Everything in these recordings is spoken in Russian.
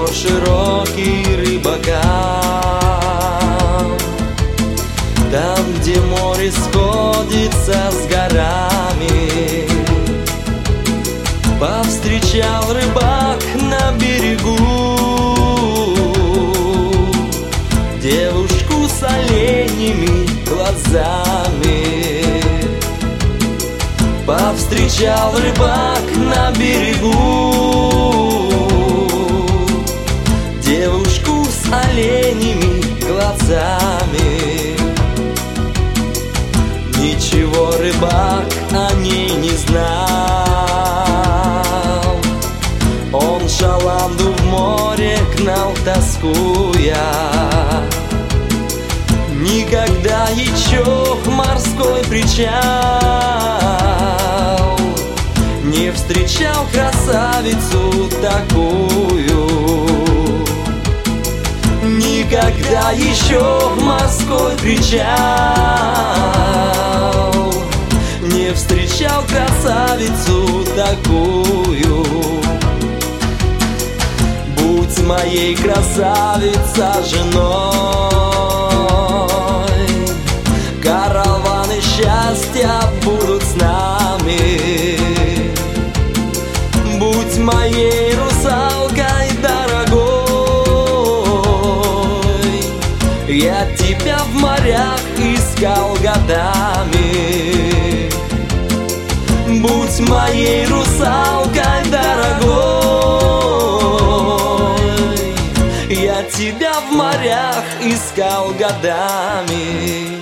простор широкий рыбакам, там, где море сходится с горами. Повстречал рыбак на берегу девушку с оленями глазами. Повстречал рыбак на берегу девушку с оленями глазами. Ничего рыбак о ней не знал, он шаланду в море гнал, тоскуя. Никогда еще морской причал не встречал красавицу такую. Никогда еще морской причал не встречал красавицу такую. Будь моей красавица женой, караваны счастья будут с нами. Будь моей русалкой дорогой, я тебя в морях искал годами. Будь моей русалкой дорогой, я тебя в морях искал годами.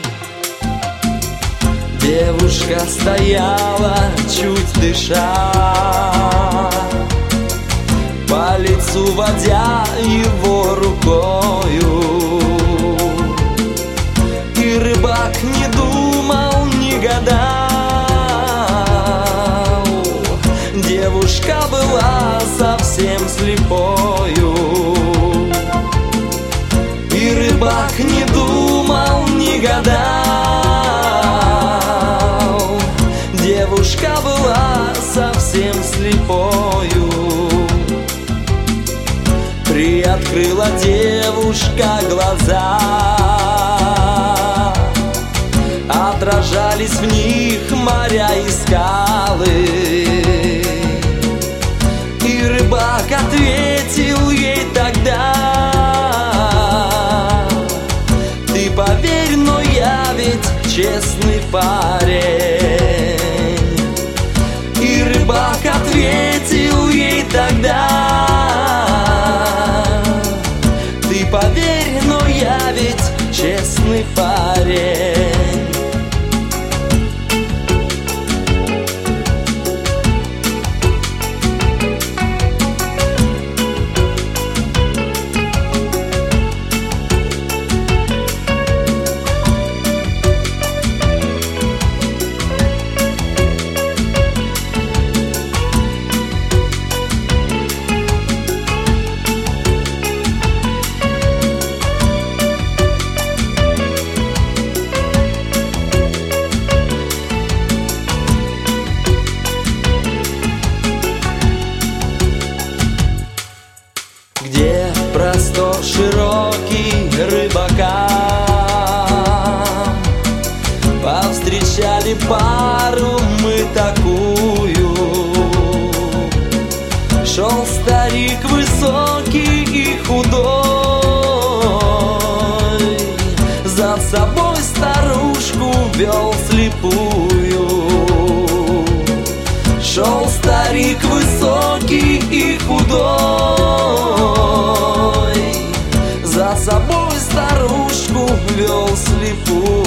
Девушка стояла, чуть дыша, по лицу водя его рукою. И рыбак не думал, не гадал, девушка была совсем слепою. И рыбак не думал, не гадал, девушка была совсем слепою. Приоткрыла девушка глаза, отражались в них моря и скалы. И рыбак ответил ей тогда: ты поверь, но я ведь честный парень. И рыбак ответил ей тогда: ты поверь, но я ведь честный парень. Где простор широкий рыбакам, повстречали пару мы такую. Шел старик высокий и худой, за собой старушку вел слепую. Шел старик высокий и худой, за собой старушку вел слепую.